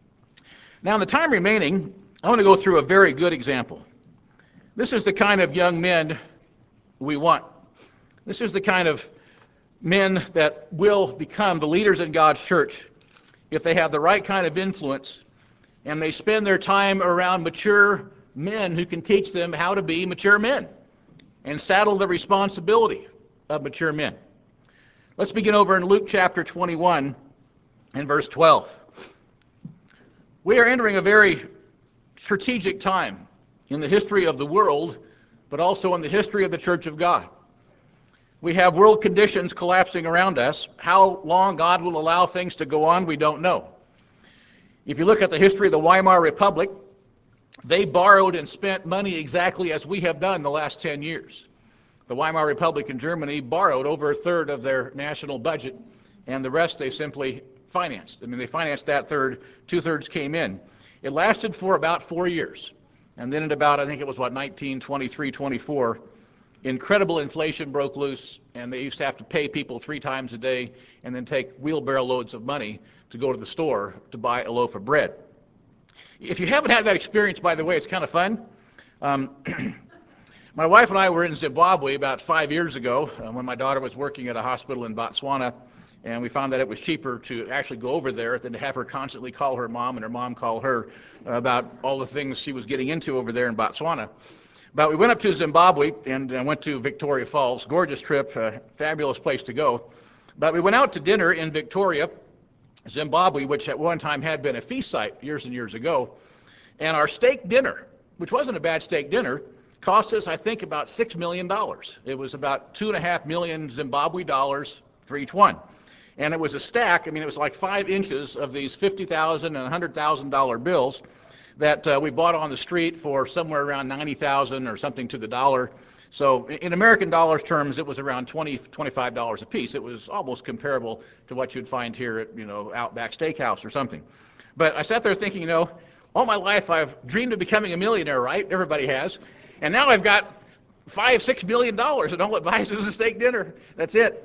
Now, in the time remaining, I want to go through a very good example. This is the kind of young men we want. This is the kind of men that will become the leaders in God's church if they have the right kind of influence and they spend their time around mature men who can teach them how to be mature men and saddle the responsibility of mature men. Let's begin over in Luke chapter 21 and verse 12. We are entering a very strategic time in the history of the world, but also in the history of the Church of God. We have world conditions collapsing around us. How long God will allow things to go on, we don't know. If you look at the history of the Weimar Republic, they borrowed and spent money exactly as we have done the last 10 years. The Weimar Republic in Germany borrowed over a third of their national budget, and the rest they simply financed. They financed that third, 2/3 came in. It lasted for about 4 years. And then at about, I think it was 1923, 24, incredible inflation broke loose, and they used to have to pay people 3 times a day and then take wheelbarrow loads of money to go to the store to buy a loaf of bread. If you haven't had that experience, by the way, it's kind of fun. My wife and I were in Zimbabwe about 5 years ago when my daughter was working at a hospital in Botswana, and we found that it was cheaper to actually go over there than to have her constantly call her mom and her mom call her about all the things she was getting into over there in Botswana. But we went up to Zimbabwe and went to Victoria Falls. Gorgeous trip, fabulous place to go. But we went out to dinner in Victoria, Zimbabwe, which at one time had been a feast site years and years ago. And our steak dinner, which wasn't a bad steak dinner, cost us, I think, about $6 million. It was about 2.5 million Zimbabwe dollars for each one. And it was a stack, it was like 5 inches of these $50,000 and $100,000 bills that we bought on the street for somewhere around 90,000 or something to the dollar. So in American dollars terms, it was around $20, $25 a piece. It was almost comparable to what you'd find here at, Outback Steakhouse or something. But I sat there thinking, all my life I've dreamed of becoming a millionaire, right? Everybody has. And now I've got $5-6 billion and all it buys is a steak dinner. That's it.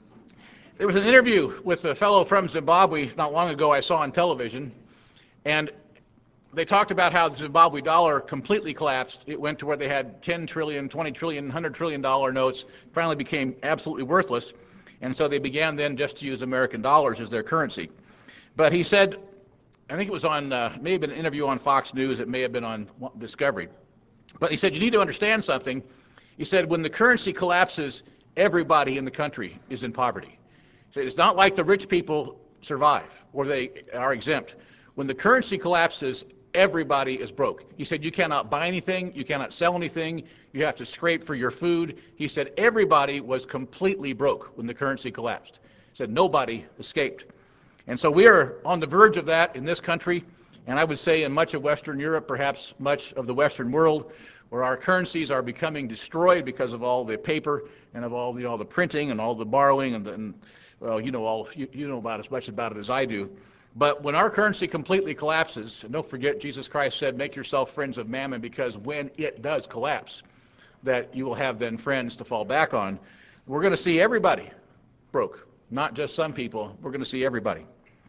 There was an interview with a fellow from Zimbabwe not long ago I saw on television, and they talked about how the Zimbabwe dollar completely collapsed. It went to where they had 10 trillion, 20 trillion, $100 trillion notes, finally became absolutely worthless, and so they began then just to use American dollars as their currency. But he said, I think it was on, may have been an interview on Fox News, it may have been on Discovery, but he said, you need to understand something. He said, when the currency collapses, everybody in the country is in poverty. So it's not like the rich people survive or they are exempt. When the currency collapses, everybody is broke. He said you cannot buy anything, you cannot sell anything, you have to scrape for your food. He said everybody was completely broke when the currency collapsed. He said nobody escaped. And so we are on the verge of that in this country, and I would say in much of Western Europe, perhaps much of the Western world, where our currencies are becoming destroyed because of all the paper and of all the printing and all the borrowing and well, you know about as much about it as I do. But when our currency completely collapses, and don't forget Jesus Christ said, make yourself friends of mammon, because when it does collapse, that you will have then friends to fall back on. We're going to see everybody broke, not just some people. We're going to see everybody.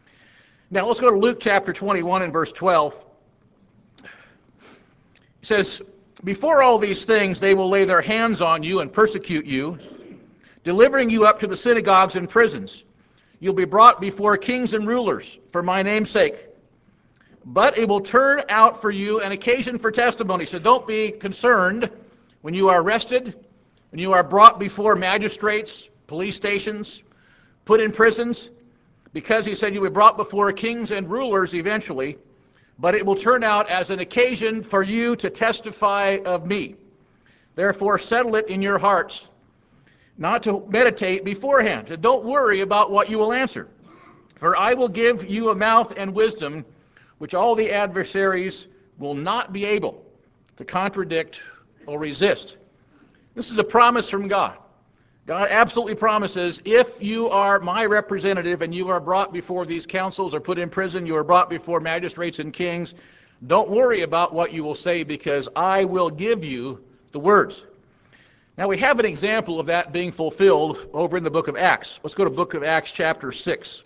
Now let's go to Luke chapter 21 and verse 12. It says, Before all these things, they will lay their hands on you and persecute you, delivering you up to the synagogues and prisons. You'll be brought before kings and rulers for my name's sake. But it will turn out for you an occasion for testimony. So don't be concerned when you are arrested, when you are brought before magistrates, police stations, put in prisons, because he said you'll be brought before kings and rulers eventually, but it will turn out as an occasion for you to testify of me. Therefore, settle it in your hearts, not to meditate beforehand. And don't worry about what you will answer. For I will give you a mouth and wisdom which all the adversaries will not be able to contradict or resist. This is a promise from God. God absolutely promises, if you are my representative and you are brought before these councils or put in prison, you are brought before magistrates and kings, don't worry about what you will say, because I will give you the words. Now we have an example of that being fulfilled over in the book of Acts. Let's go to the book of Acts chapter 6.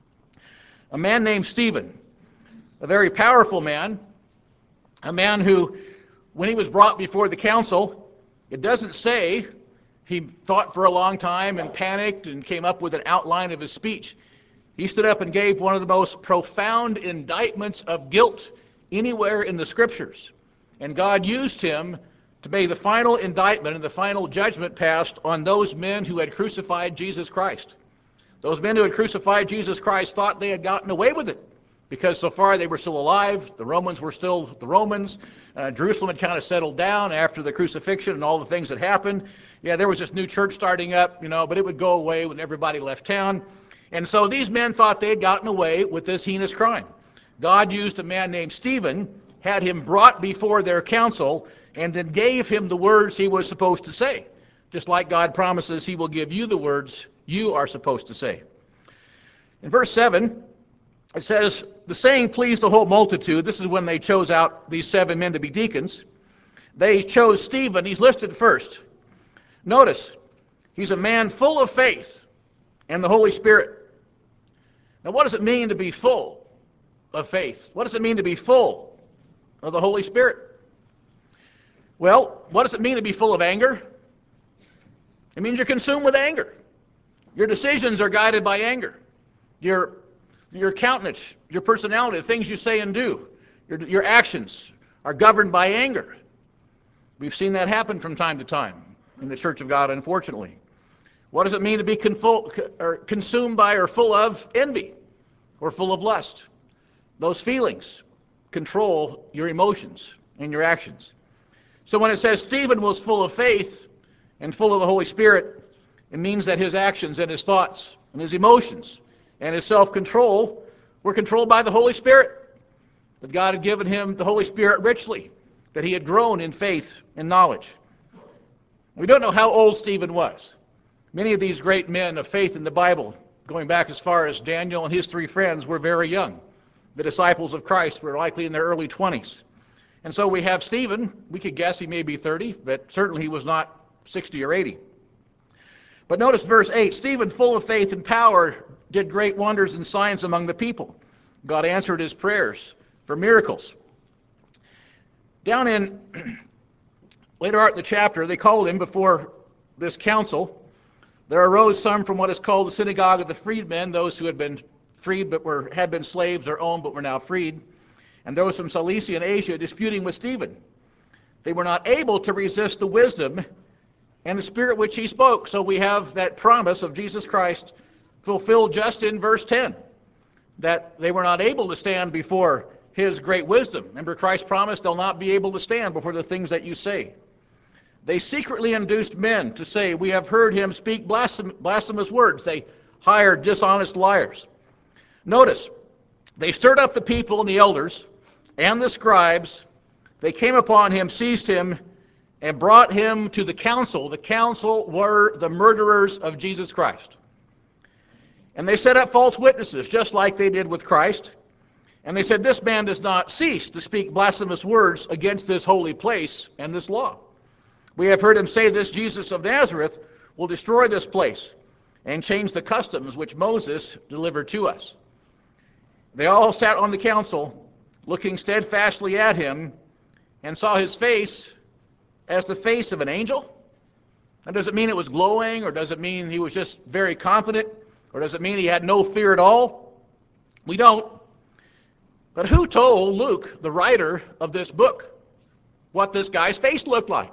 A man named Stephen, a very powerful man, a man who, when he was brought before the council, it doesn't say he thought for a long time and panicked and came up with an outline of his speech. He stood up and gave one of the most profound indictments of guilt anywhere in the scriptures. And God used him to make the final indictment and the final judgment passed on those men who had crucified Jesus Christ. Those men who had crucified Jesus Christ thought they had gotten away with it, because so far they were still alive. The Romans were still the Romans. Jerusalem had kind of settled down after the crucifixion and all the things that happened. Yeah, there was this new church starting up, but it would go away when everybody left town. And so these men thought they had gotten away with this heinous crime. God used a man named Stephen, had him brought before their council, and then gave him the words he was supposed to say. Just like God promises he will give you the words you are supposed to say. In verse 7, it says, the saying pleased the whole multitude. This is when they chose out these 7 men to be deacons. They chose Stephen. He's listed first. Notice, he's a man full of faith and the Holy Spirit. Now, what does it mean to be full of faith? What does it mean to be full of the Holy Spirit? Well, what does it mean to be full of anger? It means you're consumed with anger. Your decisions are guided by anger. Your countenance, your personality, the things you say and do, your actions are governed by anger. We've seen that happen from time to time in the Church of God, unfortunately. What does it mean to be consumed by or full of envy or full of lust? Those feelings control your emotions and your actions. So when it says Stephen was full of faith and full of the Holy Spirit, it means that his actions and his thoughts and his emotions and his self-control were controlled by the Holy Spirit. That God had given him the Holy Spirit richly, that he had grown in faith and knowledge. We don't know how old Stephen was. Many of these great men of faith in the Bible, going back as far as Daniel and his 3 friends, were very young. The disciples of Christ were likely in their early 20s. And so we have Stephen. We could guess he may be 30, but certainly he was not 60 or 80. But notice verse 8, Stephen, full of faith and power, did great wonders and signs among the people. God answered his prayers for miracles. Down in later on in the chapter, they called him before this council. There arose some from what is called the synagogue of the freedmen, those who had been freed but had been slaves or owned but were now freed, and those from Cilicia and Asia disputing with Stephen. They were not able to resist the wisdom and the spirit which he spoke. So we have that promise of Jesus Christ fulfilled just in verse 10, that they were not able to stand before his great wisdom. Remember, Christ promised they'll not be able to stand before the things that you say. They secretly induced men to say, we have heard him speak blasphemous words. They hired dishonest liars. Notice, they stirred up the people and the elders and the scribes. They came upon him, seized him, and brought him to the council. The council were the murderers of Jesus Christ. And they set up false witnesses, just like they did with Christ. And they said, this man does not cease to speak blasphemous words against this holy place and this law. We have heard him say this Jesus of Nazareth will destroy this place and change the customs which Moses delivered to us. They all sat on the council, looking steadfastly at him, and saw his face as the face of an angel? Now, does it mean it was glowing, or does it mean he was just very confident, or does it mean he had no fear at all? We don't. But who told Luke, the writer of this book, what this guy's face looked like?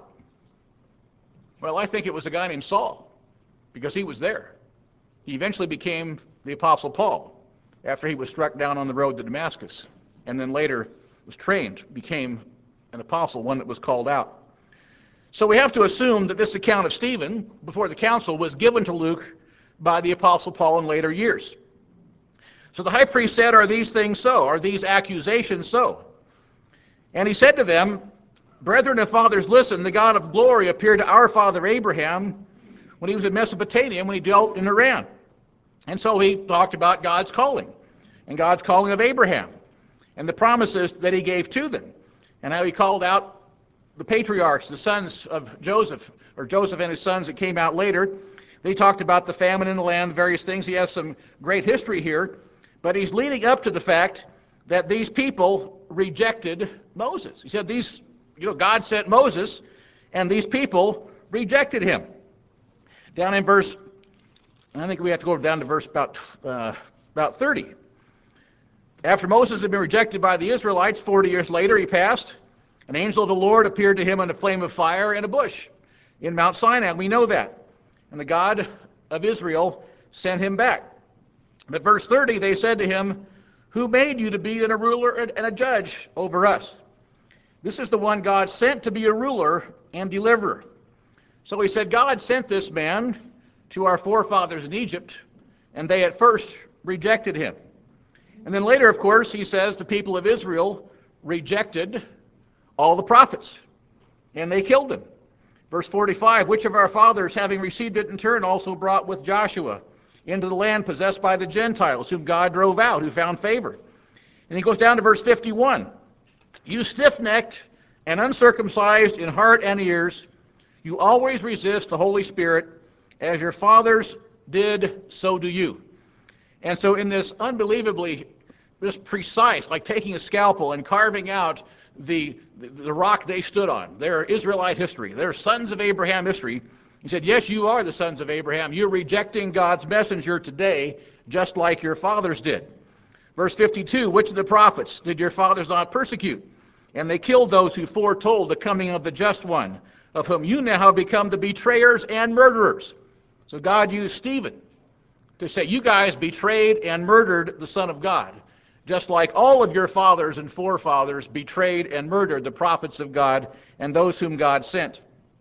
Well, I think it was a guy named Saul, because he was there. He eventually became the Apostle Paul after he was struck down on the road to Damascus, and then later was trained, became an apostle, one that was called out. So we have to assume that this account of Stephen before the council was given to Luke by the Apostle Paul in later years. So the high priest said, "Are these things so? Are these accusations so?" And he said to them, "Brethren and fathers, listen, the God of glory appeared to our father Abraham when he was in Mesopotamia, when he dwelt in Iran." And so he talked about God's calling, and God's calling of Abraham, and the promises that he gave to them, and how he called out the patriarchs, the sons of Joseph, or Joseph and his sons that came out later. They talked about the famine in the land, various things. He has some great history here, but he's leading up to the fact that these people rejected Moses. He said God sent Moses, and these people rejected him. Down in verse, I think we have to go down to verse about 30. After Moses had been rejected by the Israelites, 40 years later he passed. An angel of the Lord appeared to him in a flame of fire in a bush in Mount Sinai. We know that. And the God of Israel sent him back. But verse 30, they said to him, "Who made you to be a ruler and a judge over us?" This is the one God sent to be a ruler and deliverer. So he said, God sent this man to our forefathers in Egypt, and they at first rejected him. And then later, of course, he says the people of Israel rejected all the prophets, and they killed them. Verse 45, which of our fathers, having received it in turn, also brought with Joshua into the land possessed by the Gentiles, whom God drove out, who found favor. And he goes down to verse 51. You stiff-necked and uncircumcised in heart and ears, you always resist the Holy Spirit, as your fathers did, so do you. And so in this unbelievably just precise, like taking a scalpel and carving out the rock they stood on, their Israelite history, their sons of Abraham history, he said, yes, you are the sons of Abraham. You're rejecting God's messenger today, just like your fathers did. Verse 52, which of the prophets did your fathers not persecute? And they killed those who foretold the coming of the just one, of whom you now have become the betrayers and murderers. So God used Stephen to say, you guys betrayed and murdered the Son of God, just like all of your fathers and forefathers betrayed and murdered the prophets of God and those whom God sent.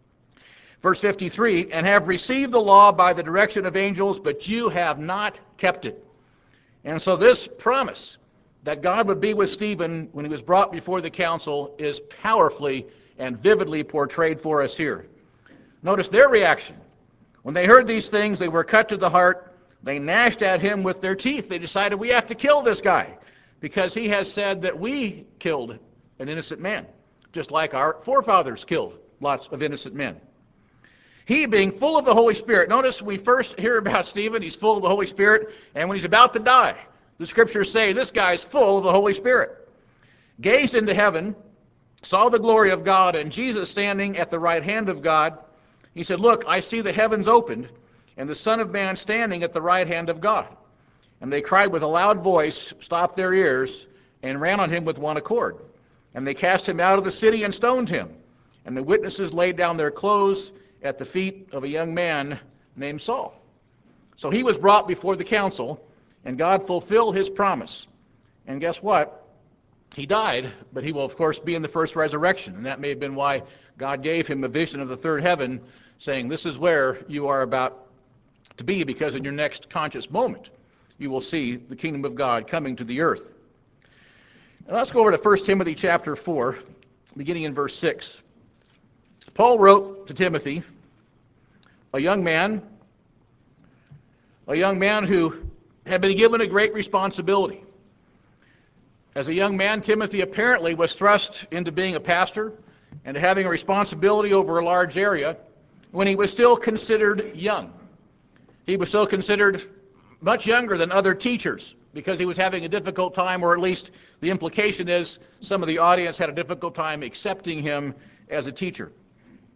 Verse 53, and have received the law by the direction of angels, but you have not kept it. And so this promise that God would be with Stephen when he was brought before the council is powerfully and vividly portrayed for us here. Notice their reaction. When they heard these things, they were cut to the heart. They gnashed at him with their teeth. They decided, we have to kill this guy, because he has said that we killed an innocent man, just like our forefathers killed lots of innocent men. He, being full of the Holy Spirit, notice we first hear about Stephen, he's full of the Holy Spirit, and when he's about to die, the scriptures say this guy's full of the Holy Spirit. Gazed into heaven, saw the glory of God, and Jesus standing at the right hand of God. He said, look, I see the heavens opened, and the Son of Man standing at the right hand of God. And they cried with a loud voice, stopped their ears, and ran on him with one accord. And they cast him out of the city and stoned him. And the witnesses laid down their clothes at the feet of a young man named Saul. So he was brought before the council, and God fulfilled his promise. And guess what? He died, but he will, of course, be in the first resurrection. And that may have been why God gave him a vision of the third heaven, saying, this is where you are about to be, because in your next conscious moment, you will see the kingdom of God coming to the earth. Now let's go over to 1 Timothy chapter 4, beginning in verse 6. Paul wrote to Timothy, a young man who had been given a great responsibility. As a young man, Timothy apparently was thrust into being a pastor and having a responsibility over a large area when he was still considered young. He was still considered much younger than other teachers because he was having a difficult time, or at least the implication is some of the audience had a difficult time accepting him as a teacher.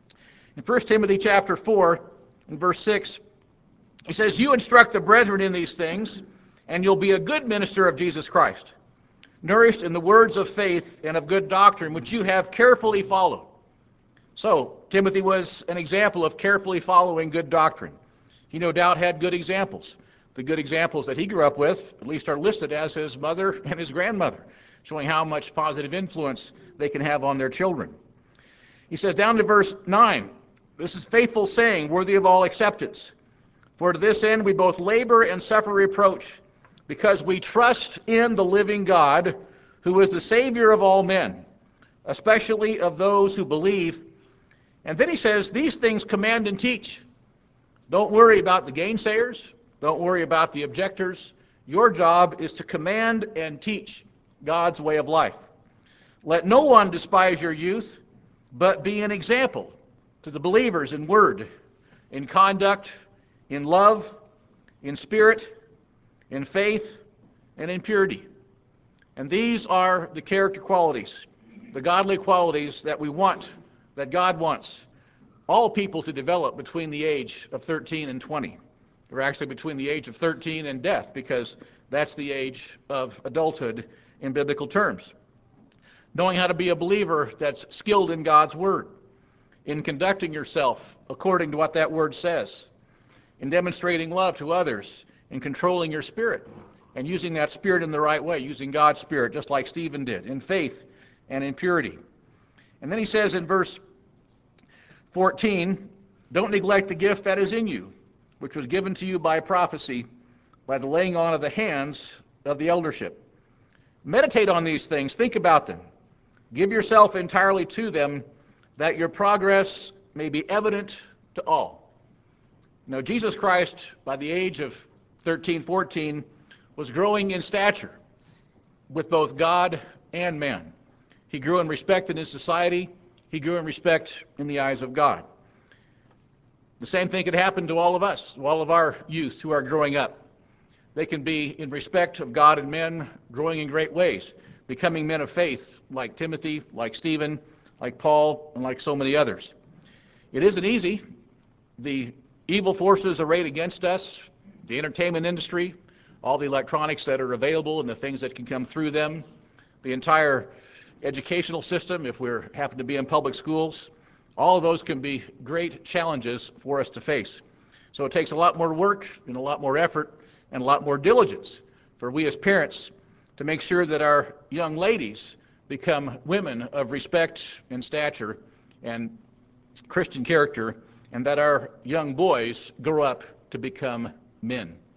In 1 Timothy chapter 4, in verse 6, he says, "You instruct the brethren in these things, and you'll be a good minister of Jesus Christ, nourished in the words of faith and of good doctrine, which you have carefully followed." So, Timothy was an example of carefully following good doctrine. He no doubt had good examples. The good examples that he grew up with, at least, are listed as his mother and his grandmother, showing how much positive influence they can have on their children. He says down to verse 9, "This is faithful saying, worthy of all acceptance. For to this end we both labor and suffer reproach, because we trust in the living God, who is the Savior of all men, especially of those who believe." And then he says, "These things command and teach." Don't worry about the gainsayers. Don't worry about the objectors. Your job is to command and teach God's way of life. "Let no one despise your youth, but be an example to the believers in word, in conduct, in love, in spirit, in faith, and in purity." And these are the character qualities, the godly qualities that we want, that God wants all people to develop between the age of 13 and 20. Or actually between the age of 13 and death, because that's the age of adulthood in biblical terms. Knowing how to be a believer that's skilled in God's word, in conducting yourself according to what that word says, in demonstrating love to others, in controlling your spirit, and using that spirit in the right way, using God's spirit, just like Stephen did, in faith and in purity. And then he says in verse 14, "Don't neglect the gift that is in you, which was given to you by prophecy, by the laying on of the hands of the eldership." Meditate on these things, think about them. Give yourself entirely to them, that your progress may be evident to all. Now, Jesus Christ, by the age of 13, 14, was growing in stature with both God and man. He grew in respect in his society. He grew in respect in the eyes of God. The same thing could happen to all of us, to all of our youth who are growing up. They can be in respect of God and men, growing in great ways, becoming men of faith like Timothy, like Stephen, like Paul, and like so many others. It isn't easy. The evil forces arrayed against us, the entertainment industry, all the electronics that are available and the things that can come through them, the entire educational system, if we happen to be in public schools, all of those can be great challenges for us to face. So it takes a lot more work and a lot more effort and a lot more diligence for we as parents to make sure that our young ladies become women of respect and stature and Christian character, and that our young boys grow up to become men.